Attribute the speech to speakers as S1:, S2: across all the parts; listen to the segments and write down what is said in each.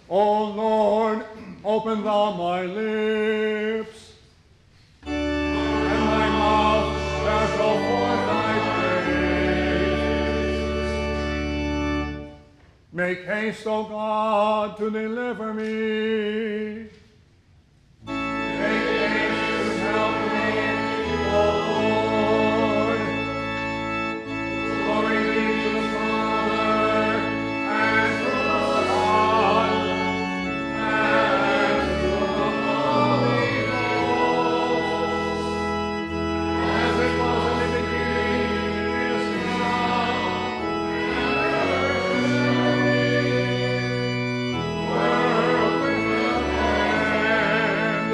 S1: O Lord, open thou my lips, and my mouth shall show forth thy praise. Make haste, O God, to deliver me. Make haste to help me, O Lord. Glory be to the Father, and to the Son, and to the Holy Ghost, as it was in the beginning, is now, and ever shall be, world without end.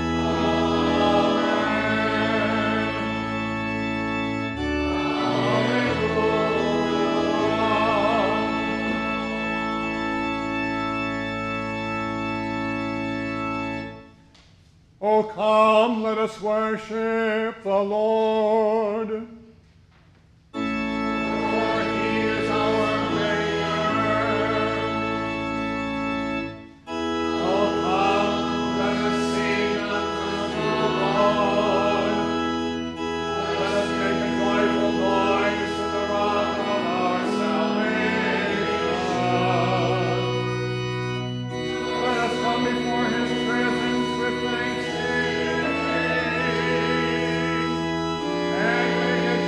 S1: O come, let us worship the Lord. For he is our Maker. O come, let us sing unto the Lord. Let us make a joyful noise to the rock of our salvation. Let us come before his presence with thanksgiving, and make a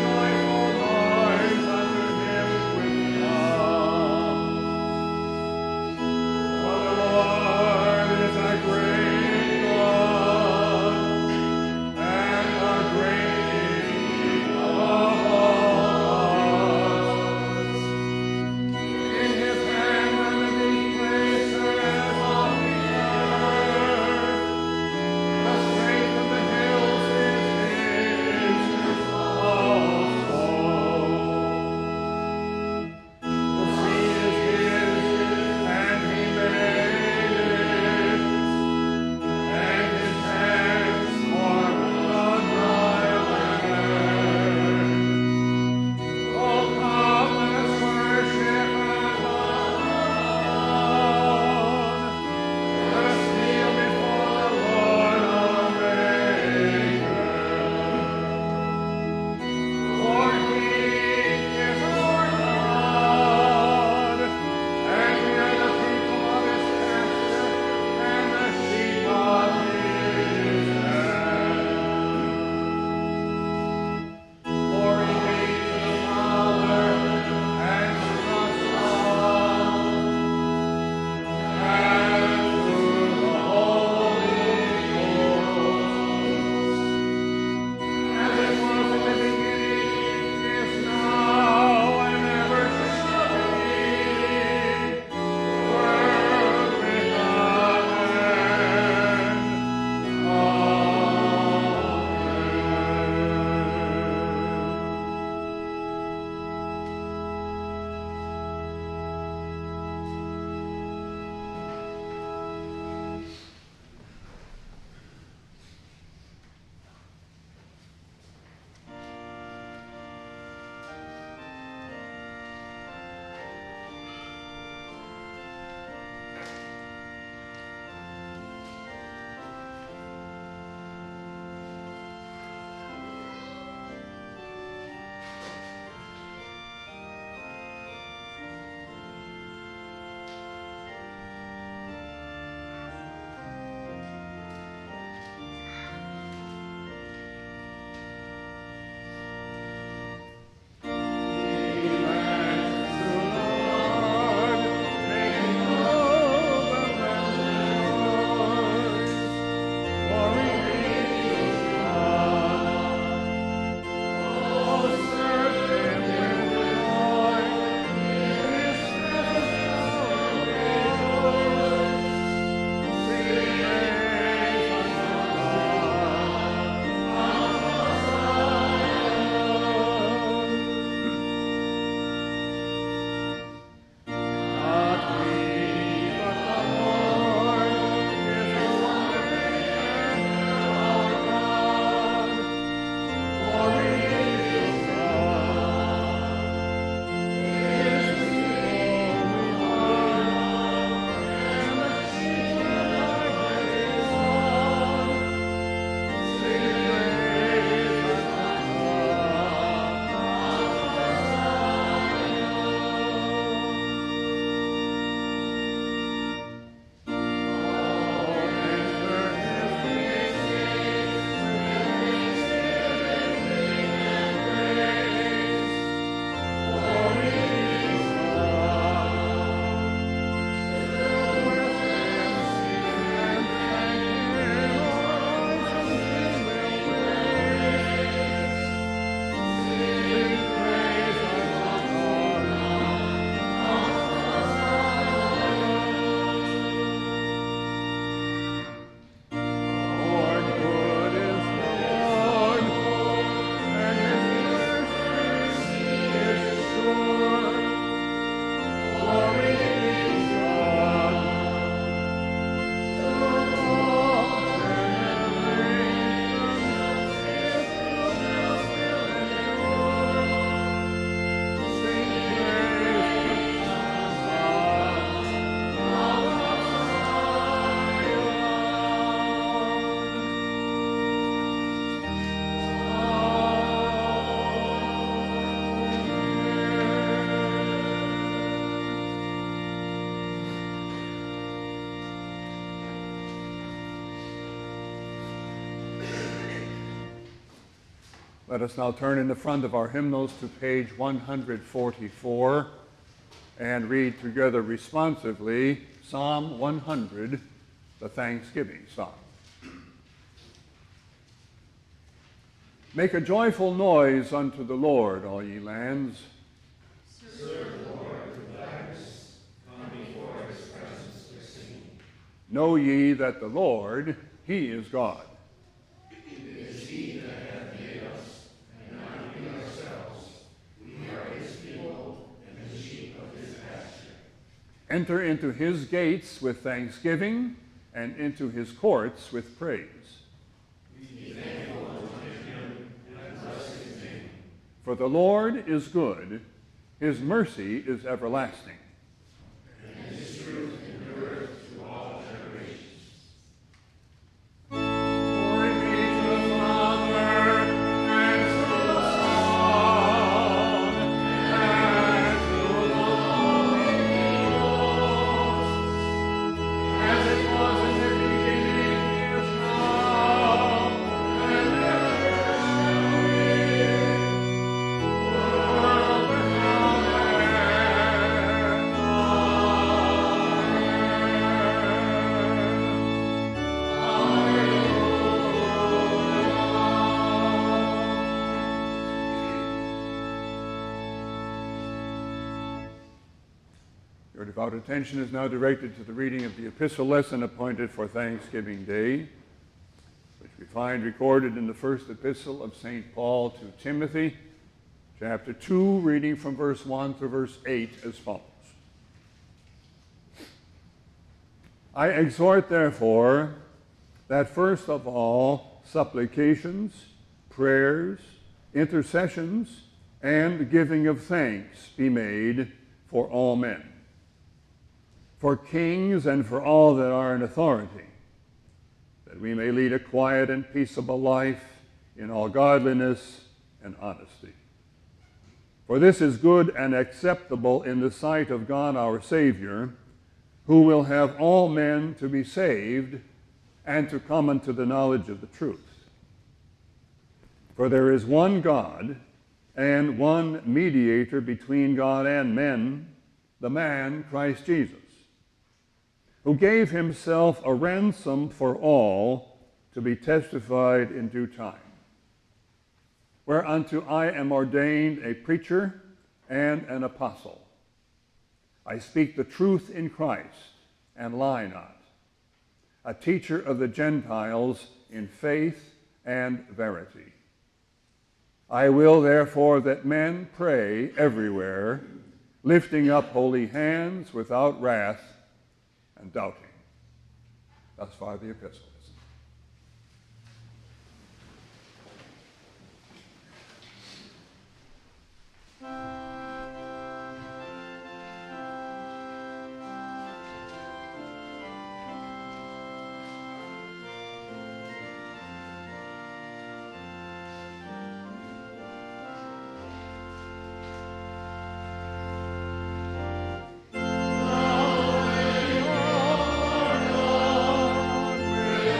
S1: Let us now turn in the front of our hymnals to page 144 and read together responsively Psalm 100, the Thanksgiving Psalm. Make a joyful noise unto the Lord, all ye lands.
S2: Serve the Lord with gladness, come before his presence with singing.
S1: Know ye that the Lord, he is God.
S2: It is he that hath made us, and not we ourselves. We are his people, and the sheep of his pasture.
S1: Enter into his gates with thanksgiving, and into his courts with praise.
S2: Be thankful unto him, and bless his name.
S1: For the Lord is good, his mercy is everlasting.
S2: And his truth endureth to all generations.
S1: Glory be to the Father, and to the Son, and to the Holy Ghost, as it was in the beginning, is now, and ever shall be, world without Your devout attention is now directed to the reading of the epistle lesson appointed for Thanksgiving Day, which we find recorded in the first epistle of St. Paul to Timothy, chapter 2, reading from verse 1 through verse 8 as follows. I exhort, therefore, that first of all supplications, prayers, intercessions, and giving of thanks be made for all men, for kings and for all that are in authority, that we may lead a quiet and peaceable life in all godliness and honesty. For this is good and acceptable in the sight of God our Savior, who will have all men to be saved and to come unto the knowledge of the truth. For there is one God and one mediator between God and men, the man Christ Jesus, who gave himself a ransom for all to be testified in due time. Whereunto I am ordained a preacher and an apostle. I speak the truth in Christ and lie not, a teacher of the Gentiles in faith and verity. I will therefore that men pray everywhere, lifting up holy hands without wrath and doubting. Thus far the epistles.
S2: With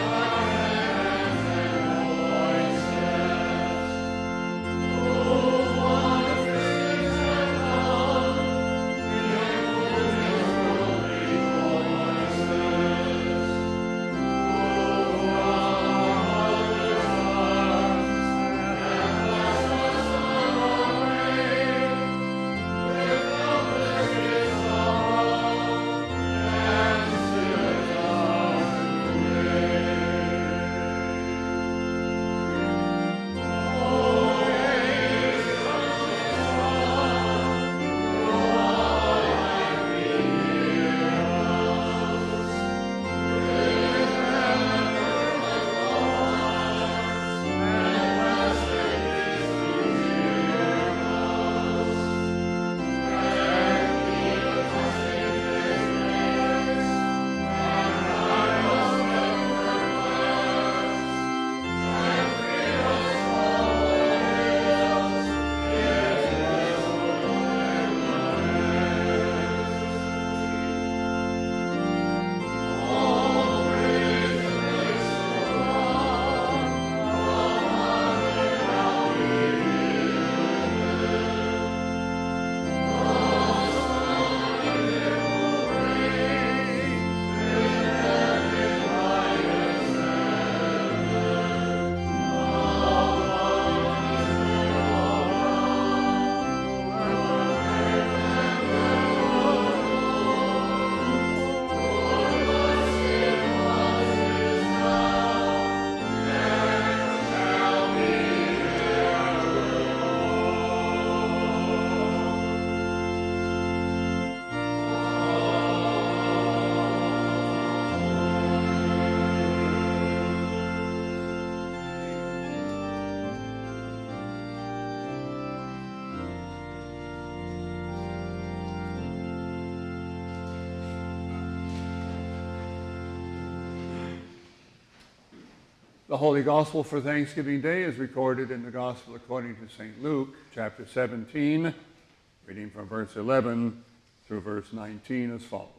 S1: The Holy Gospel for Thanksgiving Day is recorded in the Gospel according to St. Luke, chapter 17, reading from verse 11 through verse 19 as follows.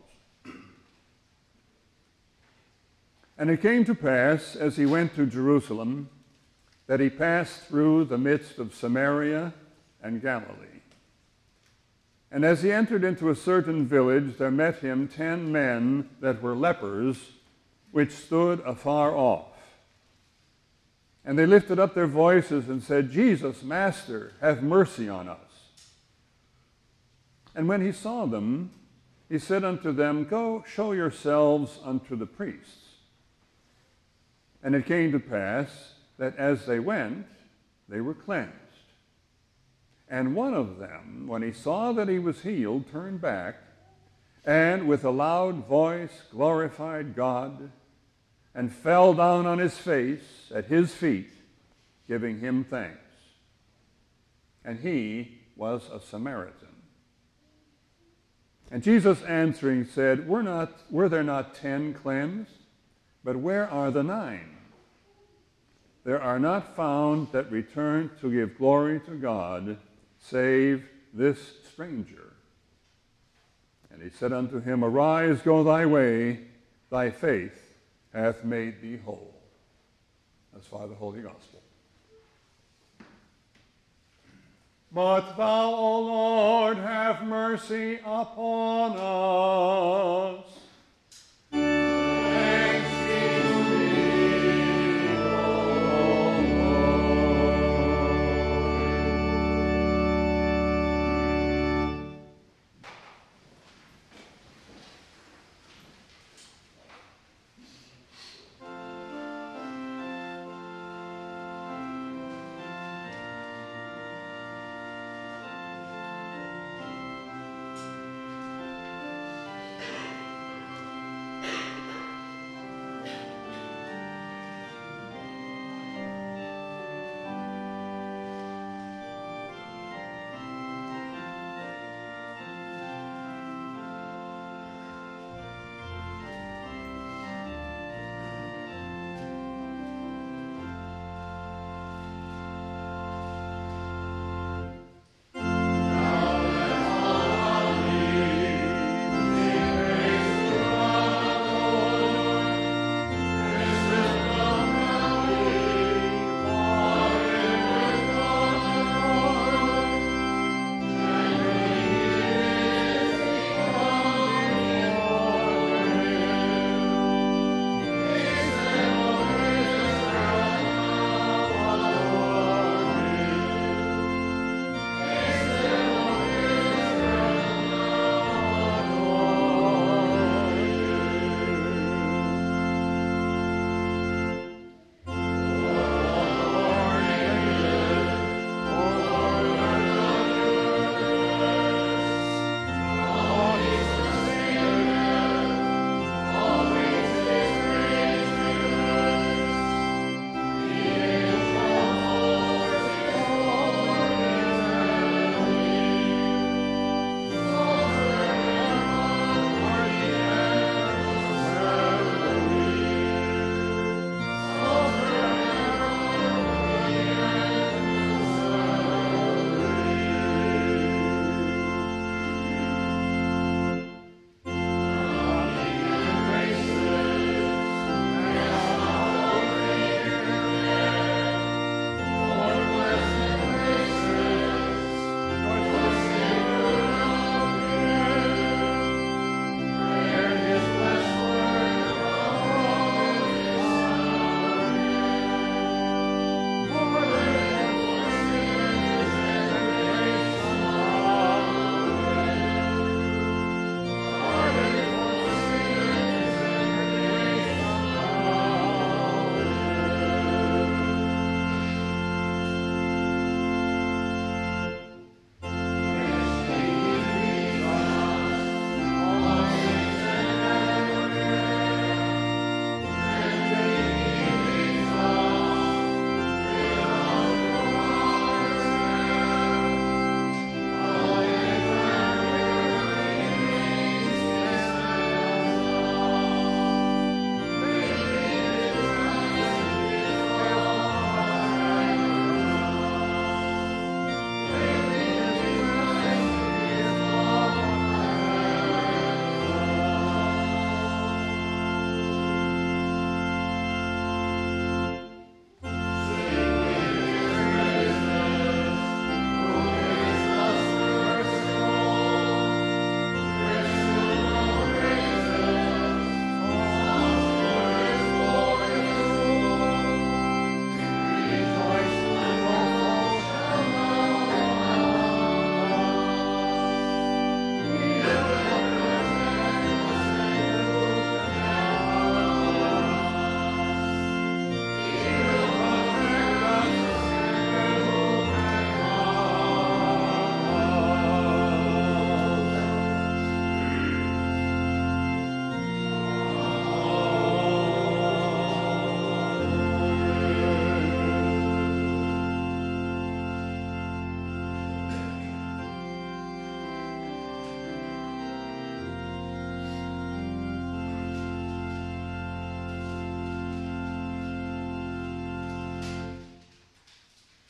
S1: And it came to pass, as he went to Jerusalem, that he passed through the midst of Samaria and Galilee. And as he entered into a certain village, there met him 10 men that were lepers, which stood afar off. And they lifted up their voices and said, Jesus, Master, have mercy on us. And when he saw them, he said unto them, Go show yourselves unto the priests. And it came to pass that as they went, they were cleansed. And one of them, when he saw that he was healed, turned back, and with a loud voice glorified God, and fell down on his face at his feet, giving him thanks. And he was a Samaritan. And Jesus answering said, Were there not 10 cleansed? But where are the 9? There are not found that return to give glory to God, save this stranger. And he said unto him, Arise, go thy way, thy faith hath made thee whole. As far the Holy Gospel. But thou, O Lord, have mercy upon us. Thanks be to thee, O Lord.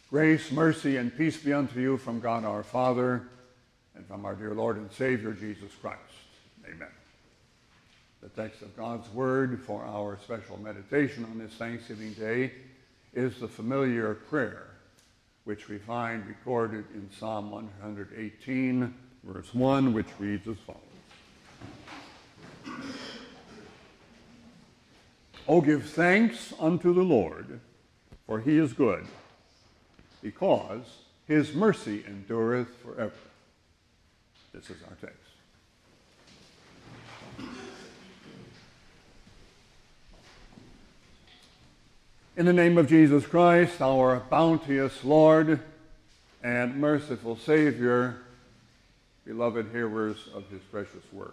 S1: Grace, mercy, and peace be unto you from God our Father and from our dear Lord and Savior, Jesus Christ. Amen. The text of God's Word for our special meditation on this Thanksgiving Day is the familiar prayer, which we find recorded in Psalm 118, verse 1, which reads as follows. O give thanks unto the Lord, for he is good, because his mercy endureth forever. This is our text. In the name of Jesus Christ, our bounteous Lord and merciful Savior, beloved hearers of his precious word.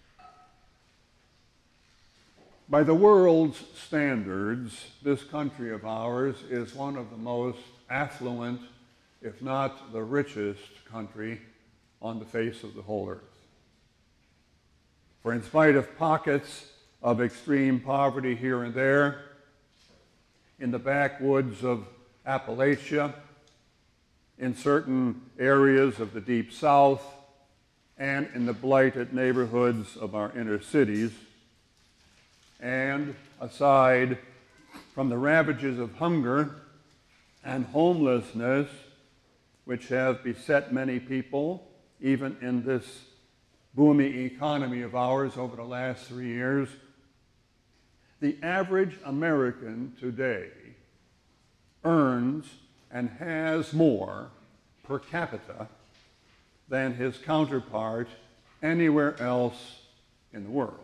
S1: By the world's standards, this country of ours is one of the most affluent, if not the richest country on the face of the whole earth. For in spite of pockets of extreme poverty here and there, in the backwoods of Appalachia, in certain areas of the Deep South, and in the blighted neighborhoods of our inner cities, and aside from the ravages of hunger and homelessness which have beset many people, even in this booming economy of ours over the last 3 years, the average American today earns and has more per capita than his counterpart anywhere else in the world.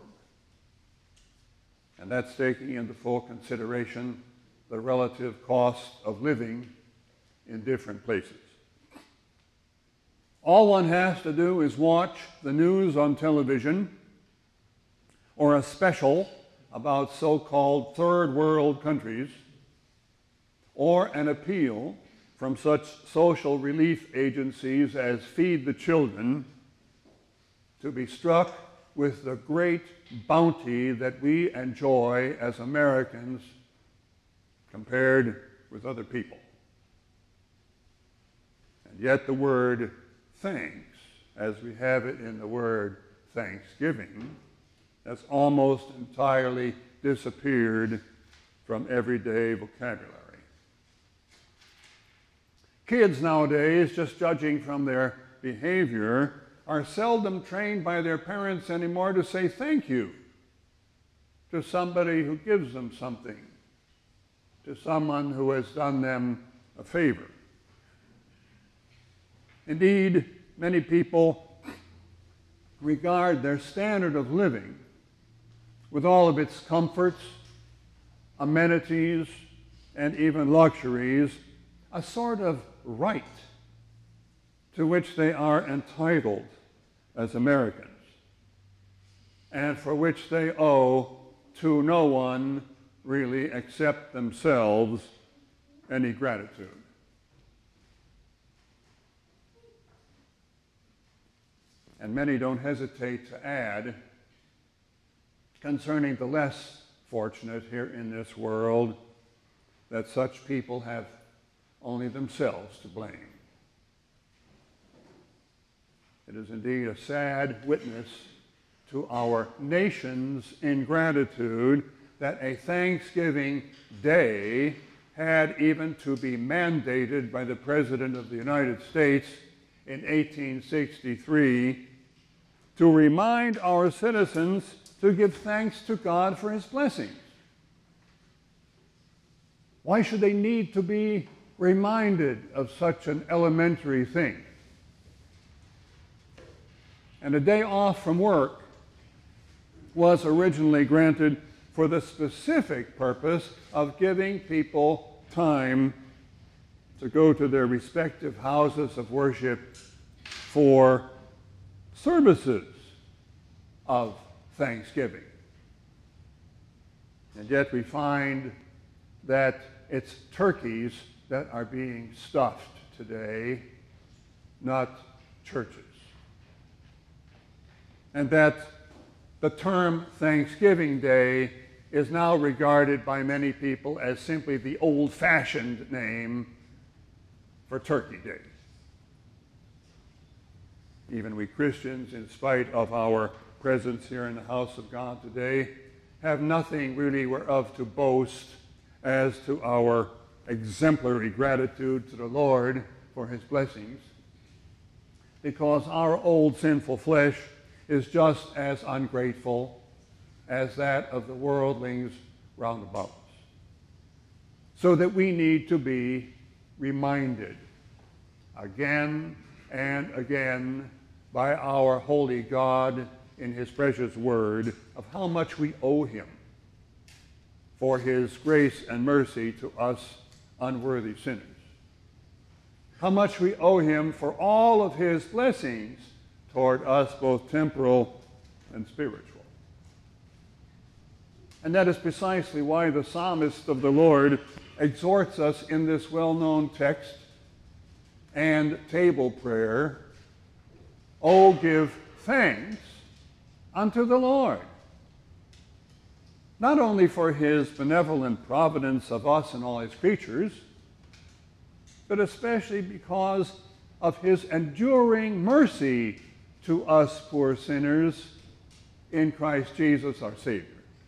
S1: And that's taking into full consideration the relative cost of living in different places. All one has to do is watch the news on television or a special about so-called third world countries or an appeal from such social relief agencies as Feed the Children to be struck with the great bounty that we enjoy as Americans compared with other people. And yet the word thanks, as we have it in the word thanksgiving, has almost entirely disappeared from everyday vocabulary. Kids nowadays, just judging from their behavior, are seldom trained by their parents anymore to say thank you to somebody who gives them something, to someone who has done them a favor. Indeed, many people regard their standard of living, with all of its comforts, amenities, and even luxuries, a sort of right to which they are entitled as Americans, and for which they owe to no one really except themselves any gratitude. And many don't hesitate to add, concerning the less fortunate here in this world, that such people have only themselves to blame. It is indeed a sad witness to our nation's ingratitude that a Thanksgiving Day had even to be mandated by the President of the United States in 1863 to remind our citizens to give thanks to God for his blessings. Why should they need to be reminded of such an elementary thing? And a day off from work was originally granted for the specific purpose of giving people time to go to their respective houses of worship for services of thanksgiving. And yet we find that it's turkeys that are being stuffed today, not churches. And that the term Thanksgiving Day is now regarded by many people as simply the old-fashioned name for Turkey Day. Even we Christians, in spite of our presence here in the house of God today, have nothing really whereof to boast as to our exemplary gratitude to the Lord for his blessings, because our old sinful flesh is just as ungrateful as that of the worldlings round about us. So that we need to be reminded again and again by our holy God in his precious word of how much we owe him for his grace and mercy to us unworthy sinners. How much we owe him for all of his blessings toward us, both temporal and spiritual. And that is precisely why the psalmist of the Lord exhorts us in this well-known text and table prayer, "Oh, give thanks unto the Lord," not only for his benevolent providence of us and all his creatures, but especially because of his enduring mercy to us poor sinners in Christ Jesus our Savior.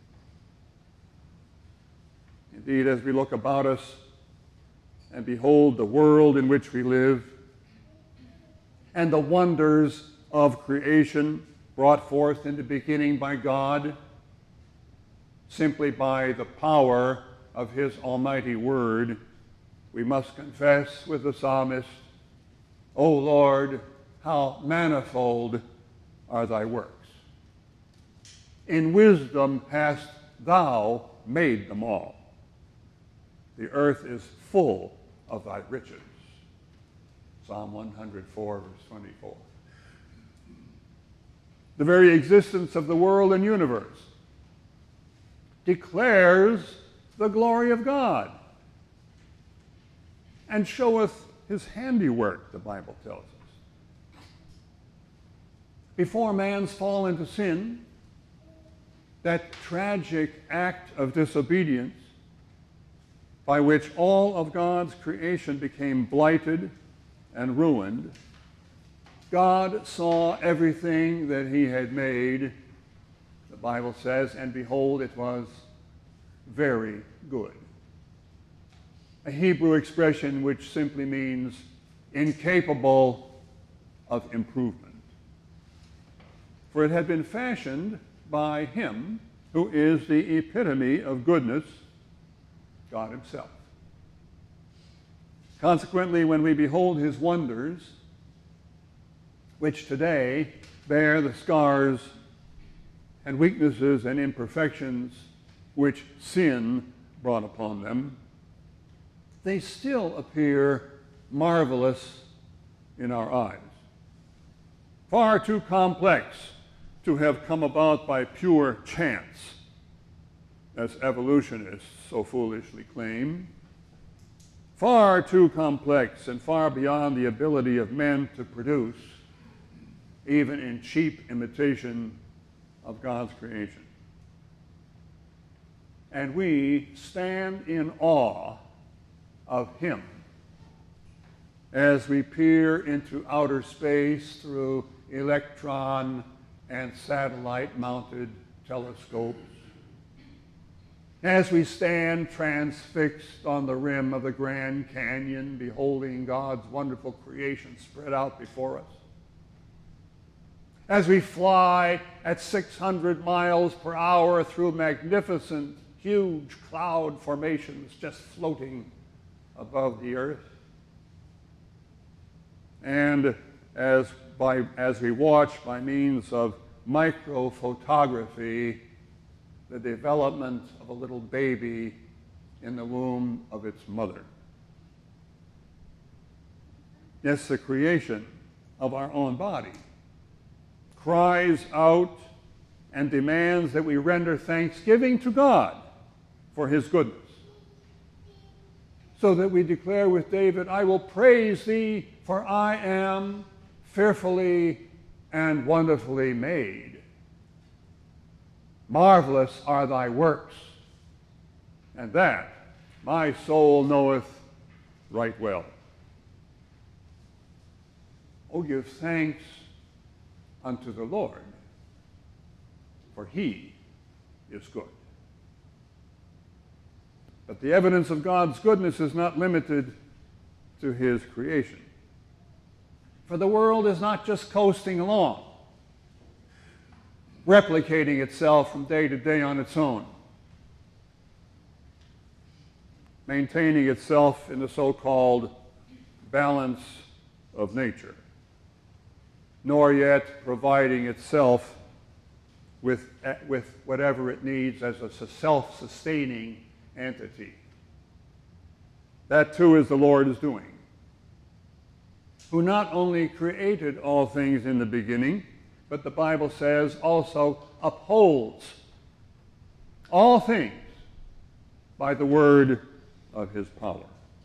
S1: Indeed, as we look about us and behold the world in which we live and the wonders of creation brought forth in the beginning by God, simply by the power of his almighty word, we must confess with the psalmist, "O Lord, how manifold are thy works. In wisdom hast thou made them all. The earth is full of thy riches." Psalm 104, verse 24. The very existence of the world and universe declares the glory of God and showeth his handiwork, the Bible tells us. Before man's fall into sin, that tragic act of disobedience by which all of God's creation became blighted and ruined, God saw everything that he had made, the Bible says, and behold, it was very good. A Hebrew expression which simply means incapable of improvement. For it had been fashioned by him who is the epitome of goodness, God himself. Consequently, when we behold his wonders, which today bear the scars and weaknesses and imperfections which sin brought upon them, they still appear marvelous in our eyes. Far too complex to have come about by pure chance, as evolutionists so foolishly claim. Far too complex and far beyond the ability of men to produce, even in cheap imitation of God's creation. And we stand in awe of him as we peer into outer space through electron and satellite-mounted telescopes, as we stand transfixed on the rim of the Grand Canyon, beholding God's wonderful creation spread out before us, as we fly at 600 miles per hour through magnificent, huge cloud formations just floating above the earth, and as we watch by means of microphotography the development of a little baby in the womb of its mother. Yes, the creation of our own body cries out and demands that we render thanksgiving to God for his goodness, so that we declare with David, "I will praise thee, for I am fearfully and wonderfully made. Marvelous are thy works, and that my soul knoweth right well." Oh, give thanks unto the Lord, for he is good. But the evidence of God's goodness is not limited to his creation. For the world is not just coasting along, replicating itself from day to day on its own, maintaining itself in the so-called balance of nature, nor yet providing itself with whatever it needs as a self-sustaining entity. That too is the Lord is doing, who not only created all things in the beginning, but the Bible says also upholds all things by the word of his power.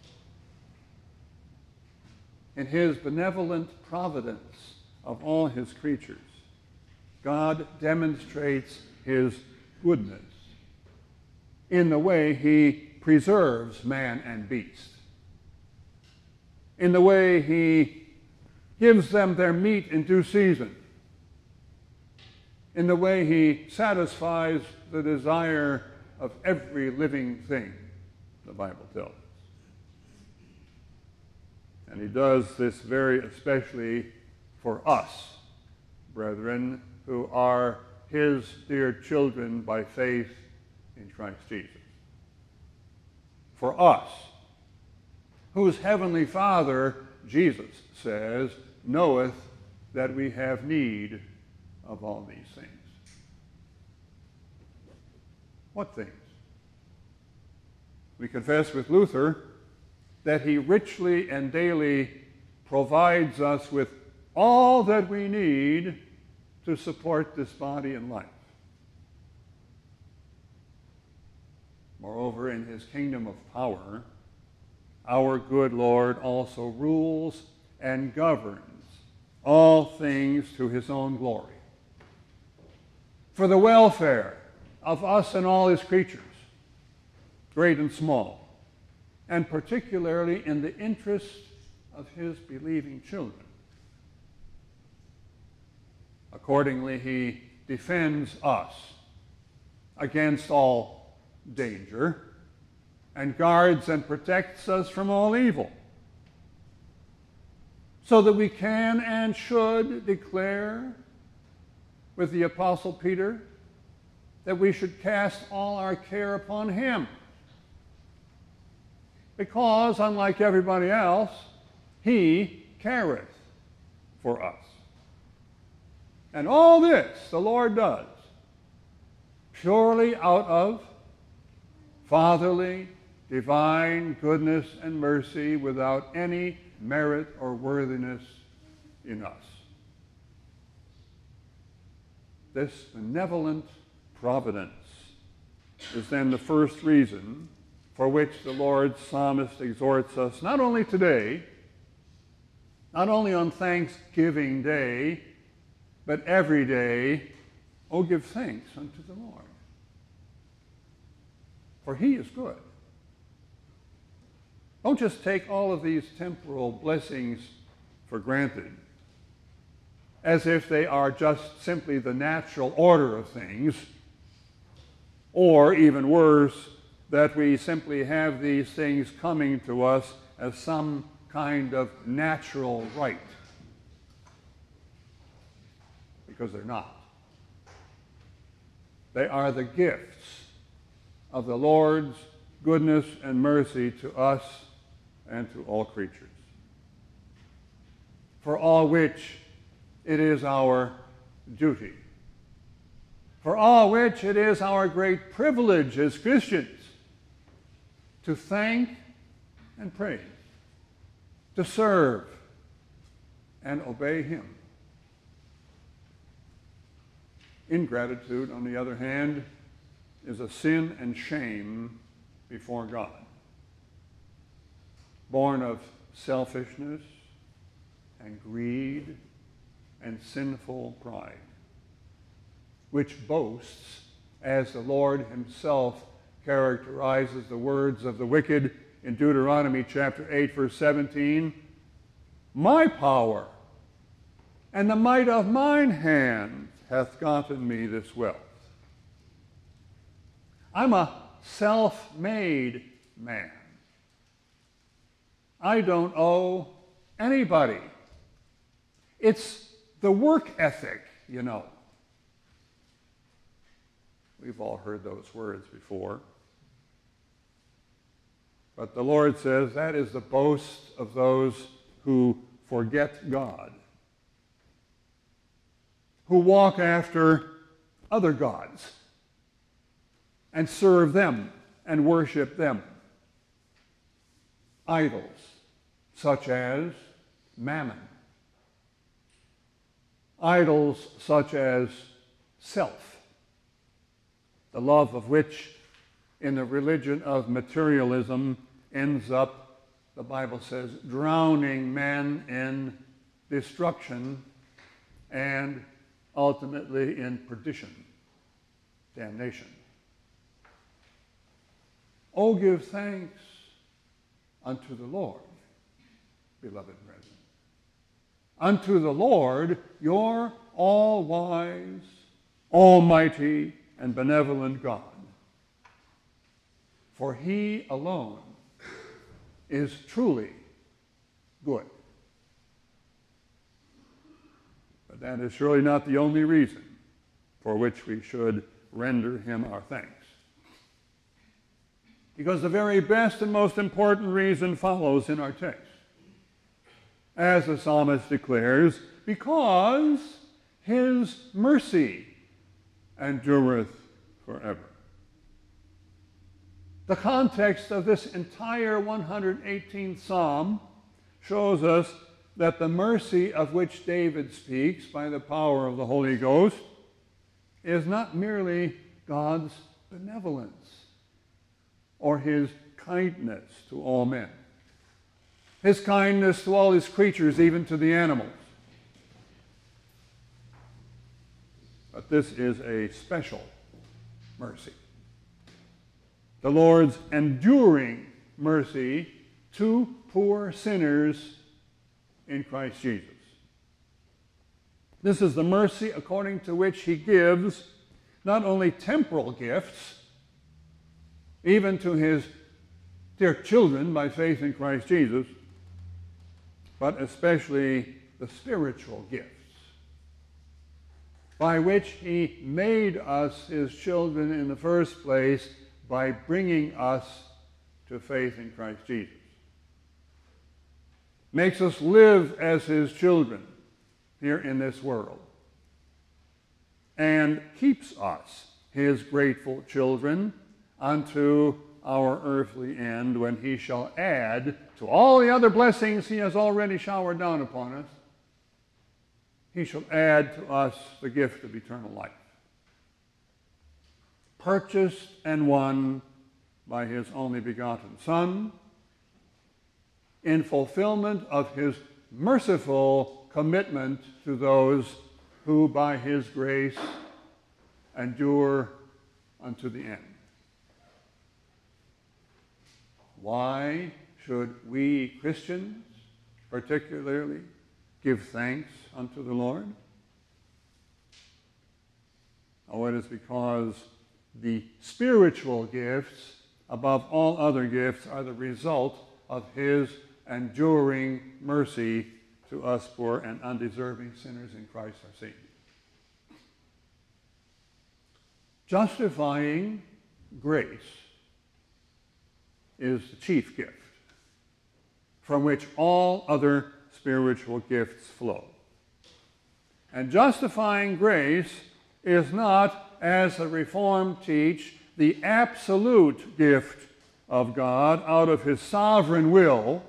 S1: In his benevolent providence of all his creatures, God demonstrates his goodness in the way he preserves man and beast, in the way he gives them their meat in due season, in the way he satisfies the desire of every living thing, the Bible tells us. And he does this very especially for us, brethren, who are his dear children by faith in Christ Jesus. For us, whose heavenly Father, Jesus says, knoweth that we have need of all these things. What things? We confess with Luther that he richly and daily provides us with all that we need to support this body and life. Moreover, in his kingdom of power, our good Lord also rules and governs all things to his own glory, for the welfare of us and all his creatures, great and small, and particularly in the interest of his believing children. Accordingly, he defends us against all danger and guards and protects us from all evil, so that we can and should declare with the Apostle Peter that we should cast all our care upon him, because, unlike everybody else, he careth for us. And all this the Lord does purely out of fatherly, divine goodness and mercy, without any merit or worthiness in us. This benevolent providence is then the first reason for which the Lord's psalmist exhorts us, not only today, not only on Thanksgiving Day, but every day, oh, give thanks unto the Lord, for he is good. Don't just take all of these temporal blessings for granted, as if they are just simply the natural order of things, or even worse, that we simply have these things coming to us as some kind of natural right, because they're not. They are the gifts of the Lord's goodness and mercy to us and to all creatures, for all which it is our duty, for all which it is our great privilege as Christians to thank and praise, to serve and obey him. Ingratitude, on the other hand, is a sin and shame before God, born of selfishness and greed and sinful pride, which boasts, as the Lord himself characterizes the words of the wicked in Deuteronomy chapter 8, verse 17, my power and the might of mine hand hath gotten me this wealth. I'm a self-made man. I don't owe anybody. It's the work ethic, you know. We've all heard those words before. But the Lord says that is the boast of those who forget God, who walk after other gods and serve them and worship them. Idols such as mammon. Idols such as self, the love of which in the religion of materialism ends up, the Bible says, drowning men in destruction and ultimately in perdition, damnation. Oh, give thanks unto the Lord, beloved brethren. Unto the Lord, your all-wise, almighty, and benevolent God. For he alone is truly good. But that is surely not the only reason for which we should render him our thanks. Because the very best and most important reason follows in our text. As the psalmist declares, because his mercy endureth forever. The context of this entire 118th Psalm shows us that the mercy of which David speaks by the power of the Holy Ghost is not merely God's benevolence or his kindness to all men, his kindness to all his creatures, even to the animals. But this is a special mercy. The Lord's enduring mercy to poor sinners in Christ Jesus. This is the mercy according to which he gives not only temporal gifts, even to his dear children by faith in Christ Jesus, but especially the spiritual gifts, by which he made us his children in the first place by bringing us to faith in Christ Jesus. Makes us live as his children here in this world, and keeps us his grateful children unto our earthly end, when he shall add to all the other blessings he has already showered down upon us, he shall add to us the gift of eternal life, purchased and won by his only begotten Son, in fulfillment of his merciful commitment to those who by his grace endure unto the end. Why should we Christians particularly give thanks unto the Lord? Oh, it is because the spiritual gifts, above all other gifts, are the result of his enduring mercy to us poor and undeserving sinners in Christ our Savior. Justifying grace is the chief gift from which all other spiritual gifts flow. And justifying grace is not, as the Reformed teach, the absolute gift of God out of his sovereign will,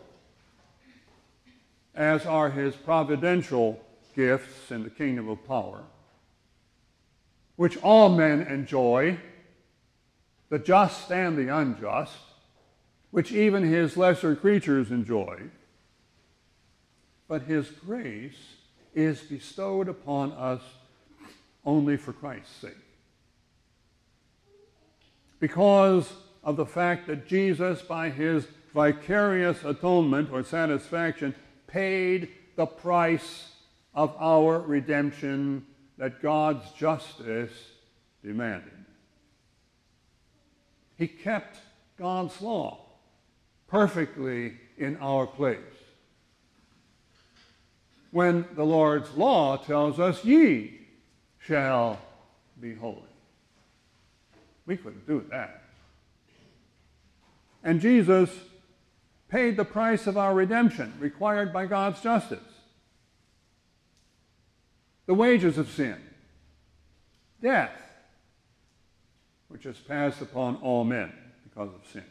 S1: as are his providential gifts in the kingdom of power, which all men enjoy, the just and the unjust, which even his lesser creatures enjoy. But his grace is bestowed upon us only for Christ's sake. Because of the fact that Jesus, by his vicarious atonement or satisfaction, paid the price of our redemption that God's justice demanded. He kept God's law perfectly in our place. When the Lord's law tells us, ye shall be holy. We couldn't do that. And Jesus paid the price of our redemption required by God's justice. The wages of sin, death, which is passed upon all men because of sin.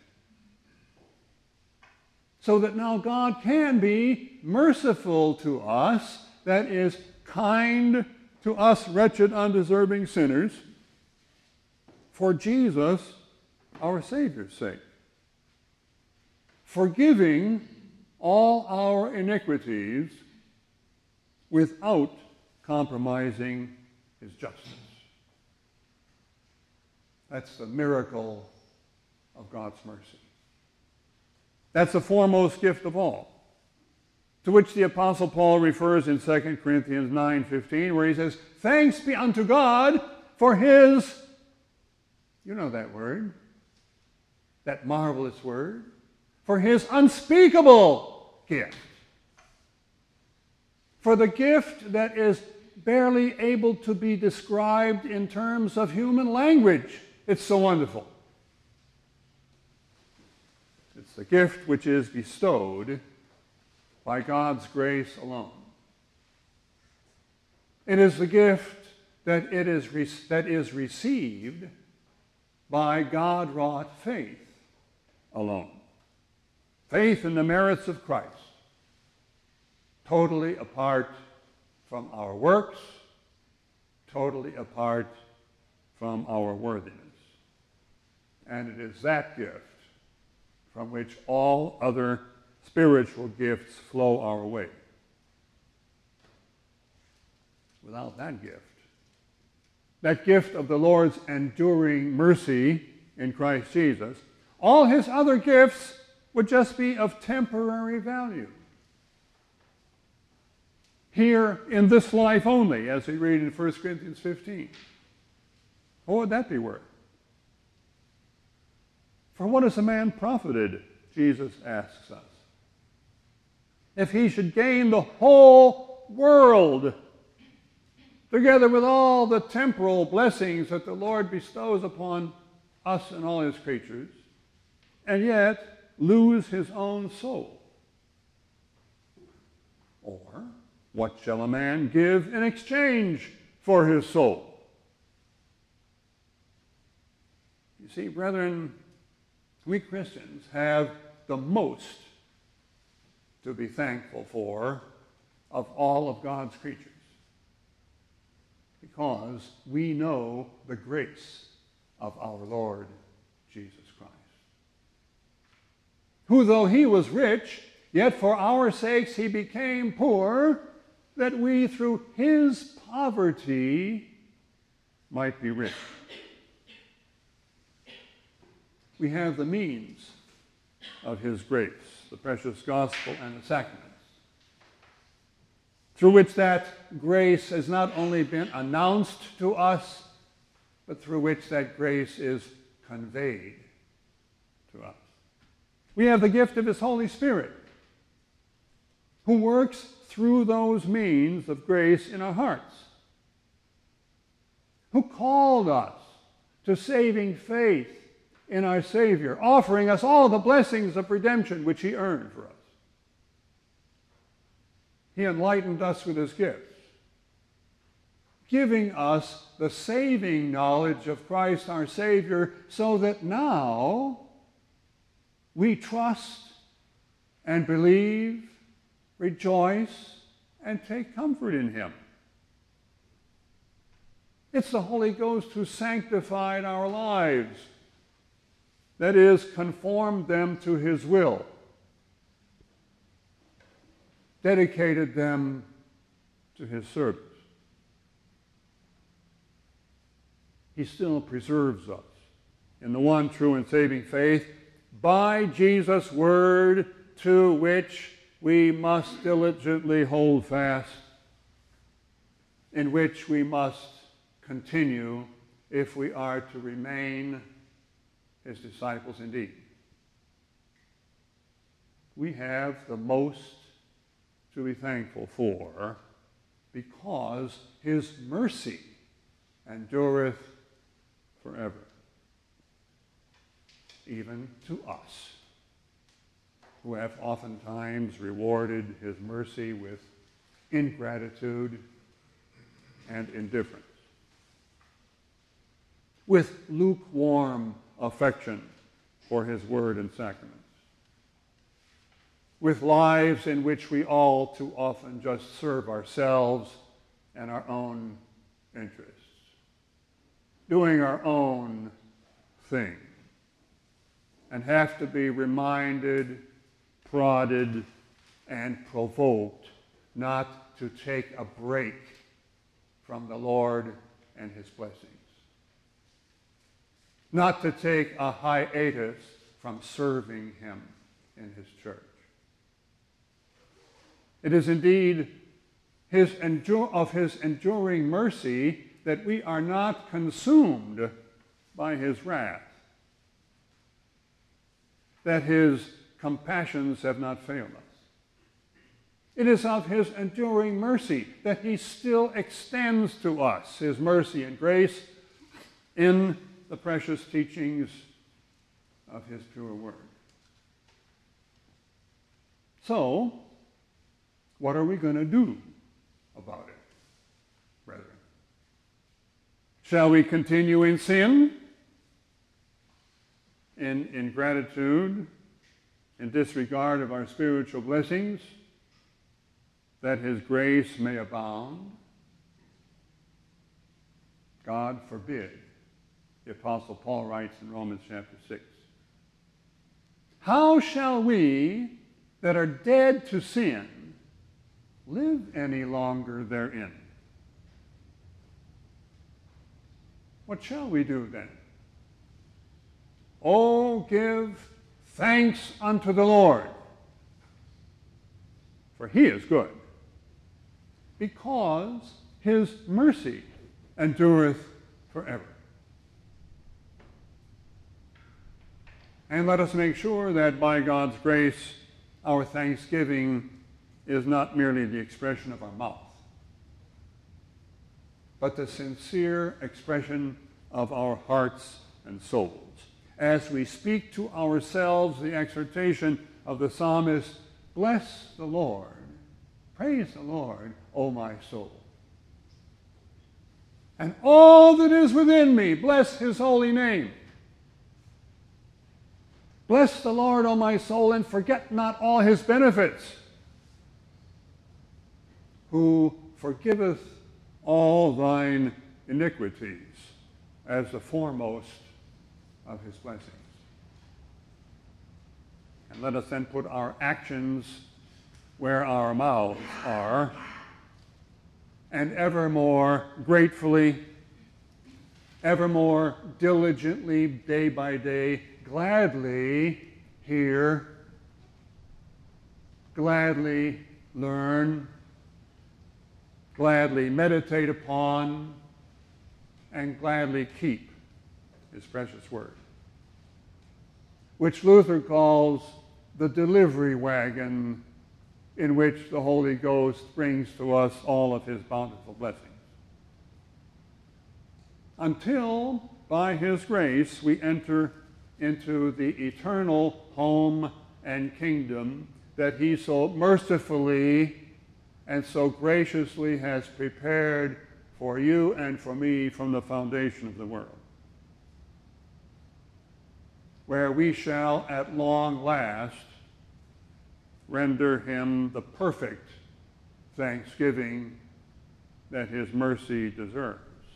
S1: So that now God can be merciful to us, that is, kind to us wretched, undeserving sinners, for Jesus, our Savior's sake, forgiving all our iniquities without compromising his justice. That's the miracle of God's mercy. That's the foremost gift of all, to which the Apostle Paul refers in 2 Corinthians 9:15, where he says, thanks be unto God for his, you know that word, that marvelous word, for his unspeakable gift. For the gift that is barely able to be described in terms of human language. It's so wonderful. It's the gift which is bestowed by God's grace alone. It is the gift that is received by God-wrought faith alone. Faith in the merits of Christ, totally apart from our works, totally apart from our worthiness. And it is that gift from which all other spiritual gifts flow our way. Without that gift of the Lord's enduring mercy in Christ Jesus, all his other gifts would just be of temporary value. Here in this life only, as we read in 1 Corinthians 15. What would that be worth? For what is a man profited, Jesus asks us, if he should gain the whole world, together with all the temporal blessings that the Lord bestows upon us and all his creatures, and yet lose his own soul? Or, what shall a man give in exchange for his soul? You see, brethren, we Christians have the most to be thankful for of all of God's creatures, because we know the grace of our Lord Jesus Christ, who, though he was rich, yet for our sakes he became poor, that we through his poverty might be rich. We have the means of his grace, the precious gospel and the sacraments, through which that grace has not only been announced to us, but through which that grace is conveyed to us. We have the gift of his Holy Spirit, who works through those means of grace in our hearts, who called us to saving faith in our Savior, offering us all the blessings of redemption which he earned for us. He enlightened us with his gifts, giving us the saving knowledge of Christ our Savior, so that now we trust and believe, rejoice, and take comfort in him. It's the Holy Ghost who sanctified our lives, that is, conformed them to his will, dedicated them to his service. He still preserves us in the one true and saving faith by Jesus' word, to which we must diligently hold fast in which we must continue if we are to remain his disciples indeed. We have the most to be thankful for because his mercy endureth forever, even to us, who have oftentimes rewarded his mercy with ingratitude and indifference, with lukewarm affection for his word and sacraments, with lives in which we all too often just serve ourselves and our own interests, doing our own thing, and have to be reminded, prodded, and provoked not to take a break from the Lord and his blessings, not to take a hiatus from serving him in his church. It is indeed of his enduring mercy that we are not consumed by his wrath, that his compassions have not failed us. It is of his enduring mercy that he still extends to us his mercy and grace in the precious teachings of his pure word. So, what are we going to do about it, brethren? Shall we continue in sin, in ingratitude, in disregard of our spiritual blessings, that his grace may abound? God forbid, the Apostle Paul writes in Romans chapter 6. How shall we that are dead to sin live any longer therein? What shall we do then? Oh, give thanks unto the Lord, for he is good, because his mercy endureth forever. And let us make sure that by God's grace, our thanksgiving is not merely the expression of our mouth, but the sincere expression of our hearts and souls, as we speak to ourselves the exhortation of the psalmist, bless the Lord, praise the Lord, O my soul. And all that is within me, bless his holy name. Bless the Lord, O my soul, and forget not all his benefits, who forgiveth all thine iniquities, as the foremost of his blessings. And let us then put our actions where our mouths are, and evermore gratefully, evermore diligently, day by day, gladly hear, gladly learn, gladly meditate upon, and gladly keep his precious word, which Luther calls the delivery wagon in which the Holy Ghost brings to us all of his bountiful blessings, until by his grace we enter into the eternal home and kingdom that he so mercifully and so graciously has prepared for you and for me from the foundation of the world, where we shall at long last render him the perfect thanksgiving that his mercy deserves,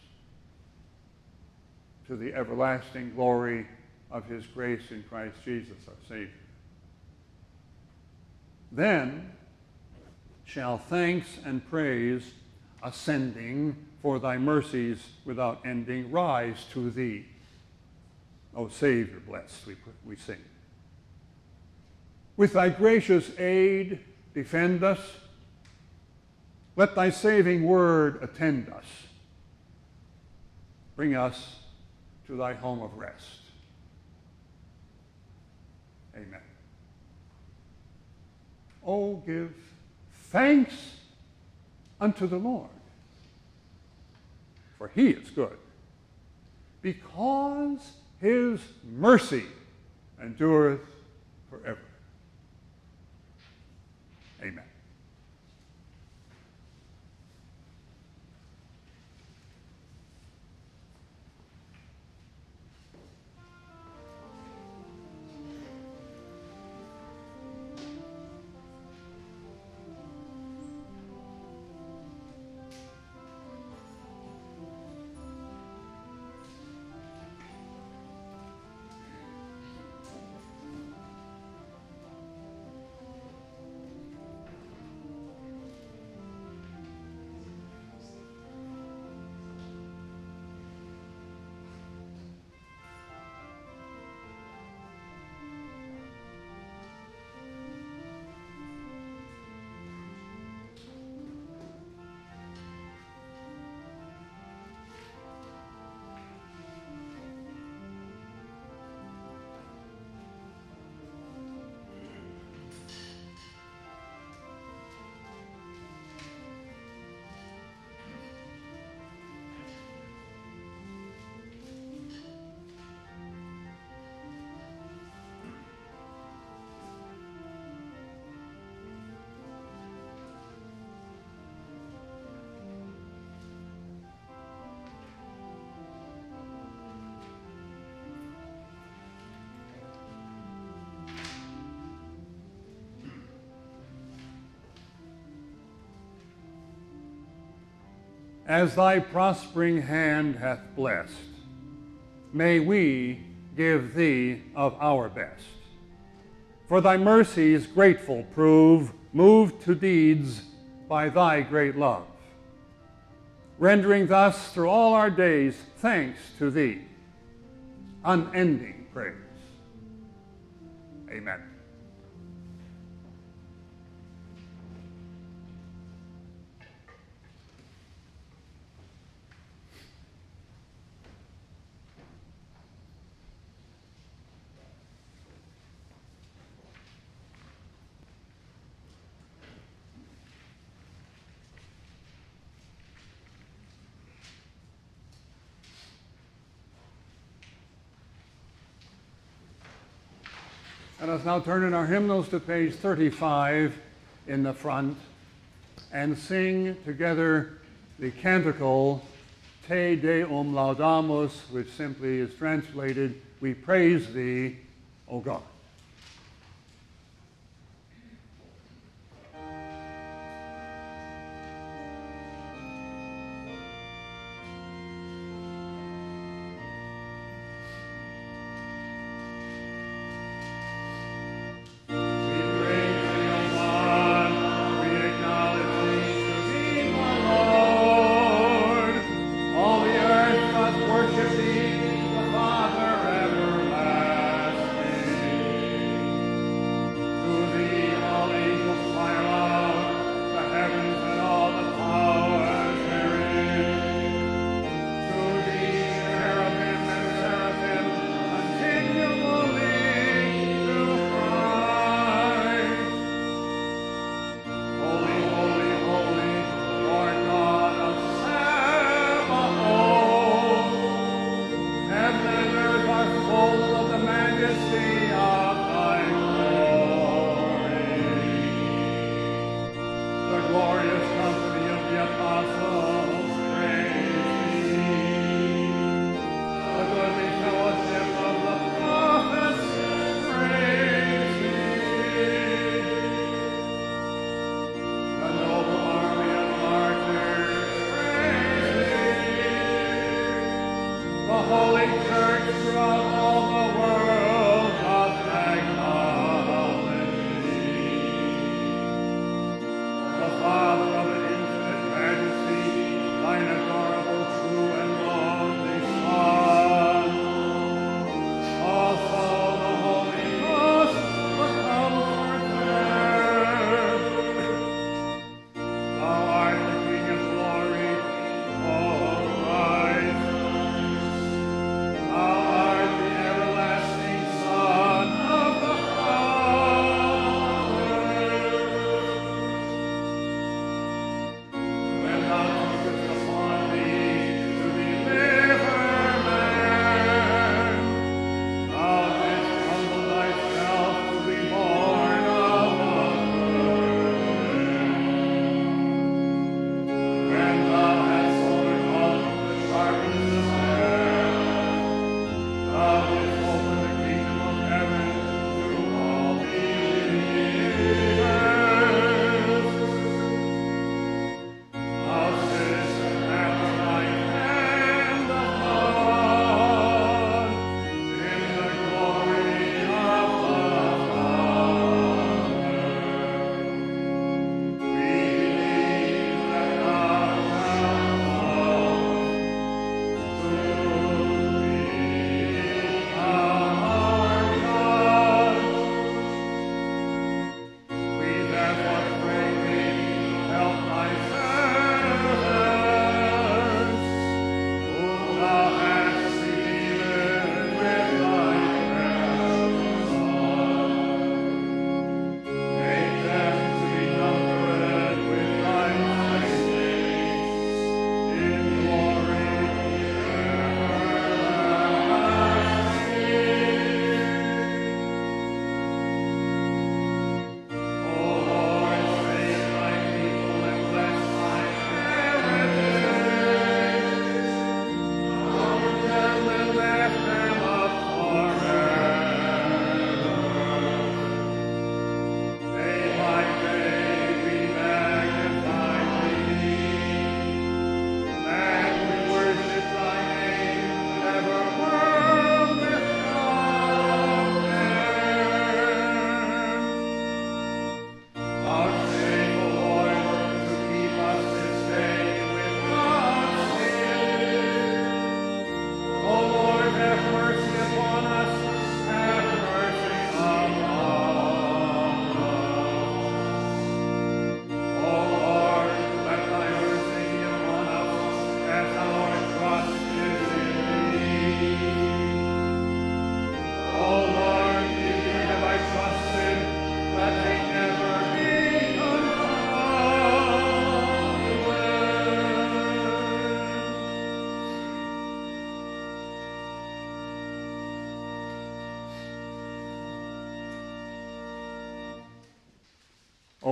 S1: to the everlasting glory of his grace in Christ Jesus our Savior. Then shall thanks and praise, ascending for thy mercies without ending, rise to thee, O Savior blessed, we sing. With thy gracious aid, defend us, Let thy saving word attend us. Bring us to thy home of rest. Amen. Oh, give thanks unto the Lord, for he is good, because his mercy endureth forever. Amen. As thy prospering hand hath blessed, may we give thee of our best. For thy mercies grateful prove, moved to deeds by thy great love, rendering thus through all our days thanks to thee, unending praise. Amen. Let us now turn in our hymnals to page 35 in the front and sing together the canticle Te Deum Laudamus, which simply is translated, "We praise thee, O God."
S2: Thou art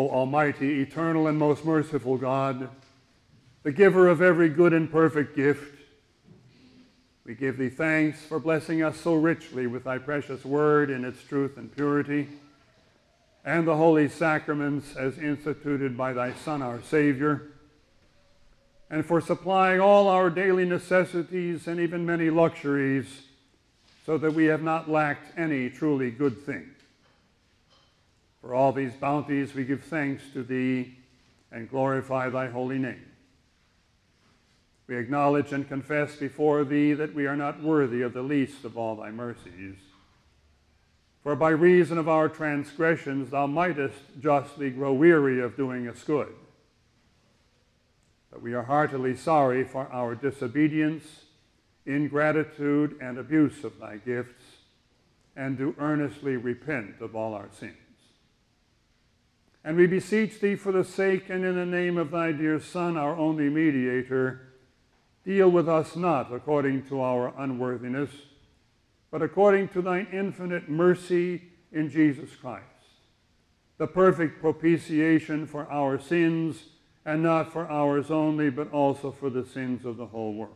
S1: O Almighty, eternal, and most merciful God, the giver of every good and perfect gift, we give thee thanks for blessing us so richly with thy precious word in its truth and purity, and the holy sacraments as instituted by thy Son, our Savior, and for supplying all our daily necessities and even many luxuries, so that we have not lacked any truly good thing. For all these bounties we give thanks to thee and glorify thy holy name. We acknowledge and confess before thee that we are not worthy of the least of all thy mercies. For by reason of our transgressions thou mightest justly grow weary of doing us good. But we are heartily sorry for our disobedience, ingratitude, and abuse of thy gifts, and do earnestly repent of all our sins. And we beseech thee for the sake and in the name of thy dear Son, our only mediator, deal with us not according to our unworthiness, but according to thine infinite mercy in Jesus Christ, the perfect propitiation for our sins, and not for ours only, but also for the sins of the whole world.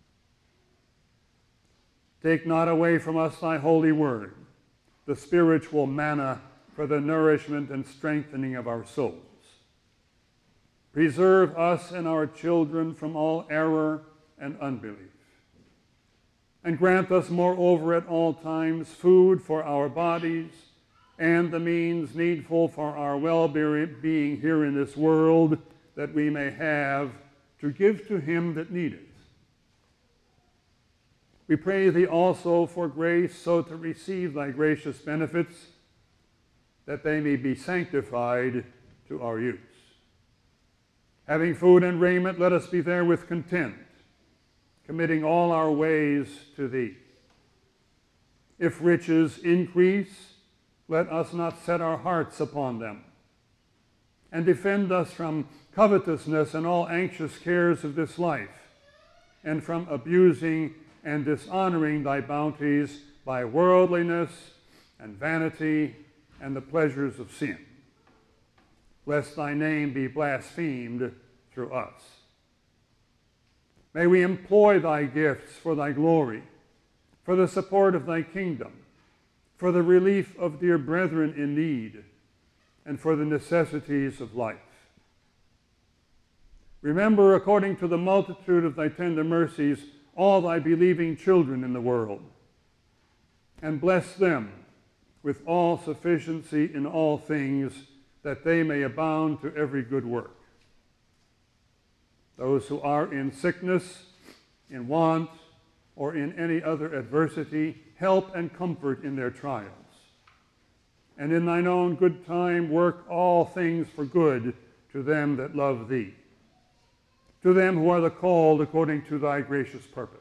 S1: Take not away from us thy holy word, the spiritual manna for the nourishment and strengthening of our souls. Preserve us and our children from all error and unbelief. And grant us, moreover, at all times food for our bodies and the means needful for our well-being here in this world, that we may have to give to him that needeth. We pray thee also for grace so to receive thy gracious benefits, that they may be sanctified to our use. Having food and raiment, let us be therewith content, committing all our ways to thee. If riches increase, let us not set our hearts upon them. And defend us from covetousness and all anxious cares of this life, and from abusing and dishonoring thy bounties by worldliness and vanity and the pleasures of sin, lest thy name be blasphemed through us. May we employ thy gifts for thy glory, for the support of thy kingdom, for the relief of dear brethren in need, and for the necessities of life. Remember, according to the multitude of thy tender mercies, all thy believing children in the world, and bless them with all sufficiency in all things, that they may abound to every good work. Those who are in sickness, in want, or in any other adversity, help and comfort in their trials. And in thine own good time work all things for good to them that love thee, to them who are the called according to thy gracious purpose.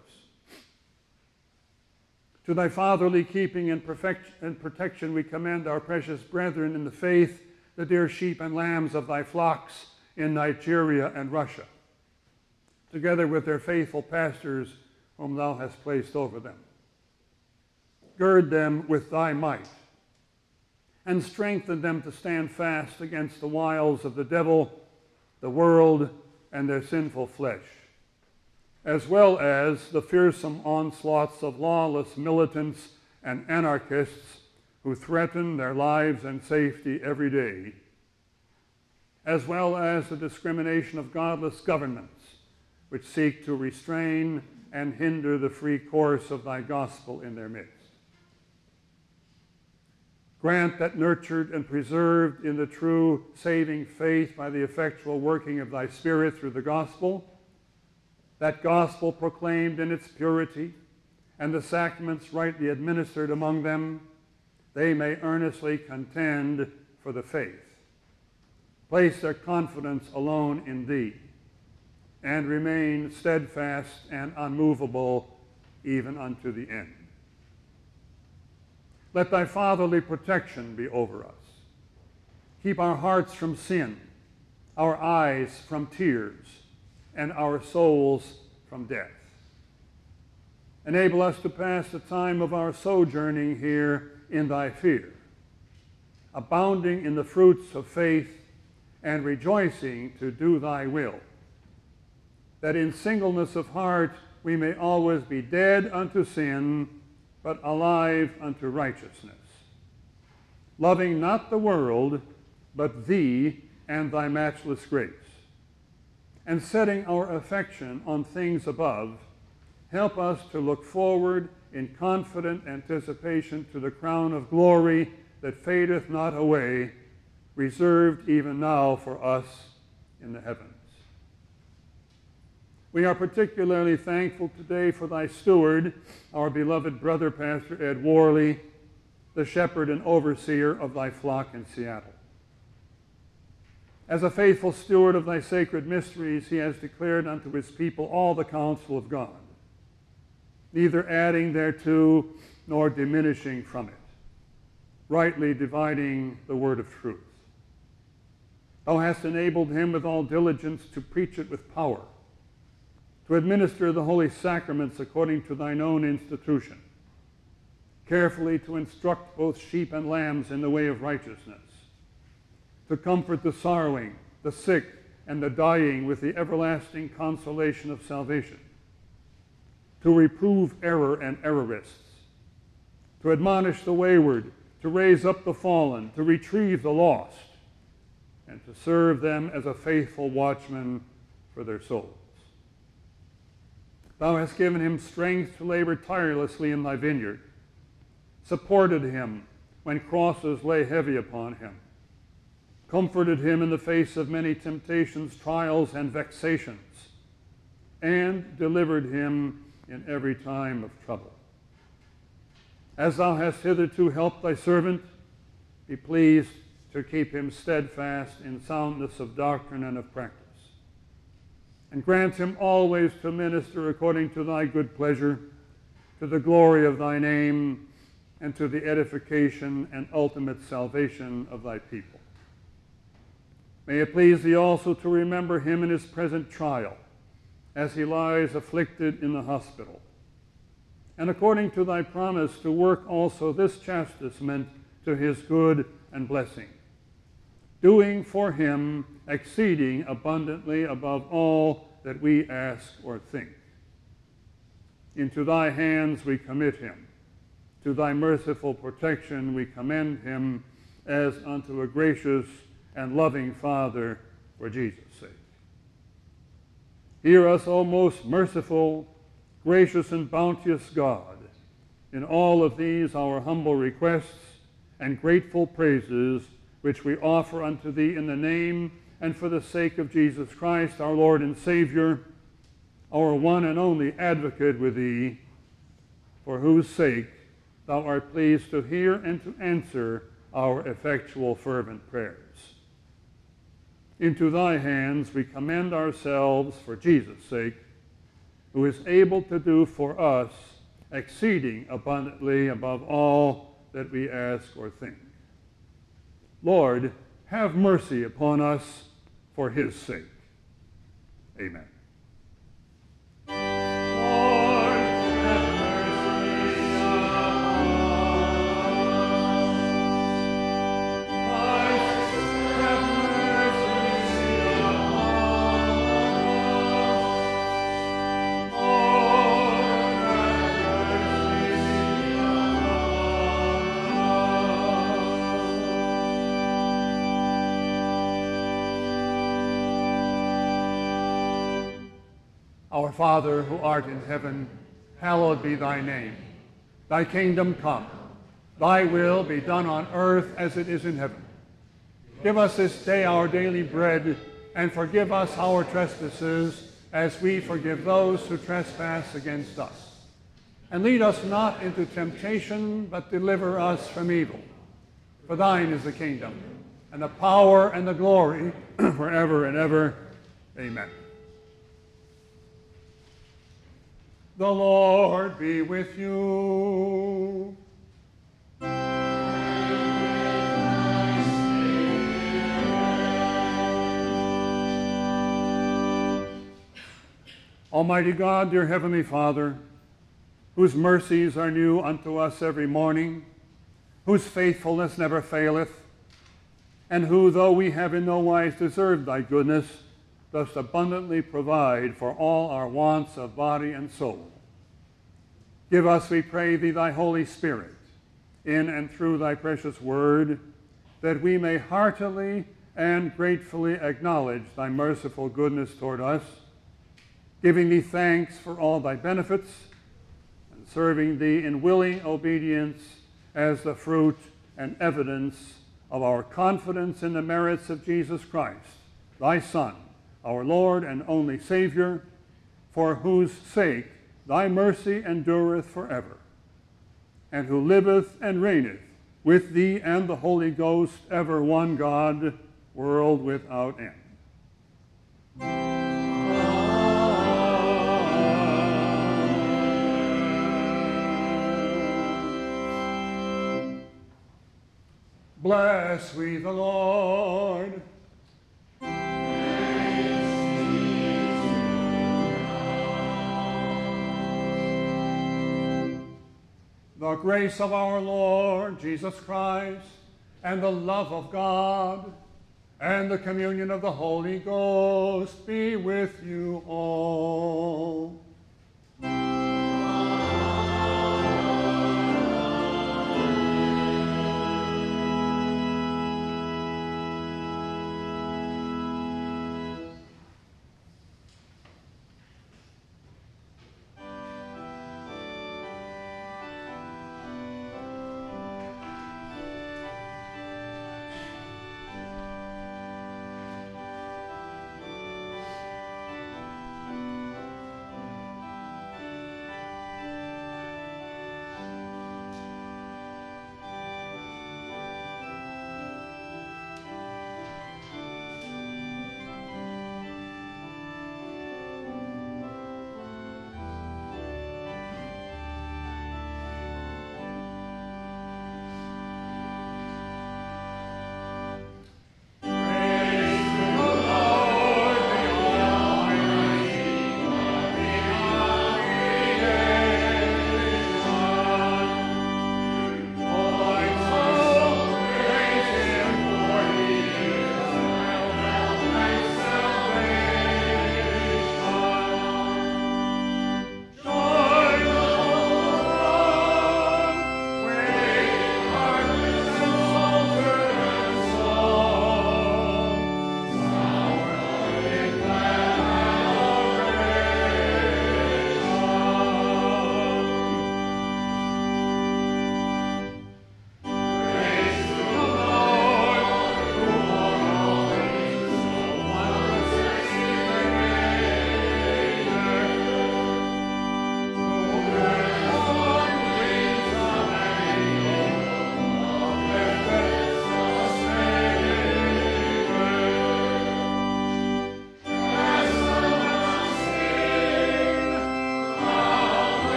S1: To thy fatherly keeping and protection we commend our precious brethren in the faith, the dear sheep and lambs of thy flocks in Nigeria and Russia, together with their faithful pastors whom thou hast placed over them. Gird them with thy might, and strengthen them to stand fast against the wiles of the devil, the world, and their sinful flesh, as well as the fearsome onslaughts of lawless militants and anarchists who threaten their lives and safety every day, as well as the discrimination of godless governments which seek to restrain and hinder the free course of thy gospel in their midst. Grant that, nurtured and preserved in the true saving faith by the effectual working of thy Spirit through the gospel, that gospel proclaimed in its purity and the sacraments rightly administered among them, they may earnestly contend for the faith, place their confidence alone in thee, and remain steadfast and unmovable even unto the end. Let thy fatherly protection be over us. Keep our hearts from sin, our eyes from tears, and our souls from death. Enable us to pass the time of our sojourning here in thy fear, abounding in the fruits of faith and rejoicing to do thy will, that in singleness of heart we may always be dead unto sin, but alive unto righteousness, loving not the world, but thee and thy matchless grace, and setting our affection on things above, help us to look forward in confident anticipation to the crown of glory that fadeth not away, reserved even now for us in the heavens. We are particularly thankful today for thy steward, our beloved brother, Pastor Ed Worley, the shepherd and overseer of thy flock in Seattle. As a faithful steward of thy sacred mysteries, he has declared unto his people all the counsel of God, neither adding thereto nor diminishing from it, rightly dividing the word of truth. Thou hast enabled him with all diligence to preach it with power, to administer the holy sacraments according to thine own institution, carefully to instruct both sheep and lambs in the way of righteousness, to comfort the sorrowing, the sick, and the dying with the everlasting consolation of salvation, to reprove error and errorists, to admonish the wayward, to raise up the fallen, to retrieve the lost, and to serve them as a faithful watchman for their souls. Thou hast given him strength to labor tirelessly in thy vineyard, supported him when crosses lay heavy upon him, comforted him in the face of many temptations, trials, and vexations, and delivered him in every time of trouble. As thou hast hitherto helped thy servant, be pleased to keep him steadfast in soundness of doctrine and of practice, and grant him always to minister according to thy good pleasure, to the glory of thy name, and to the edification and ultimate salvation of thy people. May it please thee also to remember him in his present trial, as he lies afflicted in the hospital, and according to thy promise to work also this chastisement to his good and blessing, doing for him exceeding abundantly above all that we ask or think. Into thy hands we commit him. To thy merciful protection we commend him, as unto a gracious and loving Father, for Jesus' sake. Hear us, O most merciful, gracious, and bounteous God, in all of these our humble requests and grateful praises, which we offer unto thee in the name and for the sake of Jesus Christ, our Lord and Savior, our one and only advocate with thee, for whose sake thou art pleased to hear and to answer our effectual fervent prayers. Into thy hands we commend ourselves for Jesus' sake, who is able to do for us exceeding abundantly above all that we ask or think. Lord, have mercy upon us for his sake. Amen.
S2: Lord, have mercy
S1: Our Father, who art in heaven, hallowed be thy name. Thy kingdom come. Thy will be done on earth as it is in heaven. Give us this day our daily bread, and forgive us our trespasses, as we forgive those who trespass against us. And lead us not into temptation, but deliver us from evil. For thine is the kingdom, and the power, and the glory, forever and ever. Amen. The Lord be with you. Almighty God, dear Heavenly Father, whose mercies are new unto us every morning, whose faithfulness never faileth, and who, though we have in no wise deserved thy goodness, dost abundantly provide for all our wants of body and soul. Give us, we pray thee, thy Holy Spirit, in and through thy precious word, that we may heartily and gratefully acknowledge thy merciful goodness toward us, giving thee thanks for all thy benefits, and serving thee in willing obedience as the fruit and evidence of our confidence in the merits of Jesus Christ, thy Son, our Lord and only Savior, for whose sake thy mercy endureth forever, and who liveth and reigneth with thee and the Holy Ghost, ever one God, world without end. Bless we the Lord. The grace of our Lord Jesus Christ, and the love of God, and the communion of the Holy Ghost be with you all.